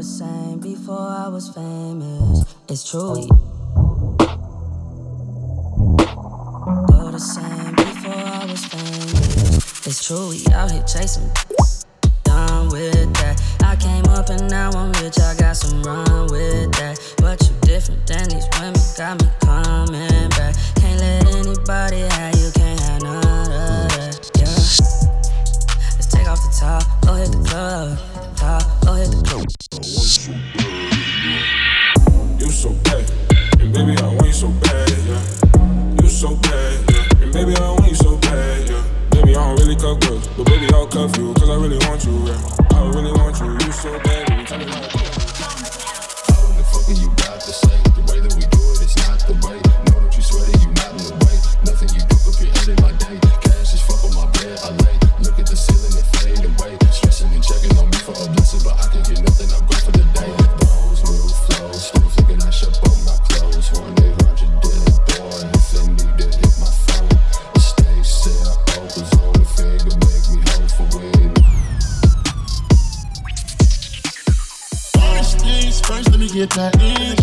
the same before I was famous. It's true. Go the same before I was famous. It's true, we out here chasing. Done with that. I came up and now I'm rich. I got some run with that. But you different than these women. Got me coming back. Can't let anybody have you. Can't have none of that. Yeah. Let's take off the top. Go hit the club. Go hit the club. You so bad, and baby I want you so bad, yeah. You so bad, yeah. And baby I want you so bad, yeah. Baby I don't really cuff girls, but baby I'll cuff you, cause I really want you, yeah. I really want you, you so bad, baby, tell me how. How the fuck you got to say? The way that we do it, it's not the way. Know that you sweaty, you not in the way. Nothing you do could be in my day. Cash is fuck on my bed, I lay. Look at the ceiling, it fade away. Stressing and checking on me for a blessing, but I can get nothing, I'm good for the day. Bros, new flows, still thinking I should both my clothes. 1-800 dead boy, if they need to hit my phone. I stay set, focus on the finger, make me hold for weed. First things first, let me get that in.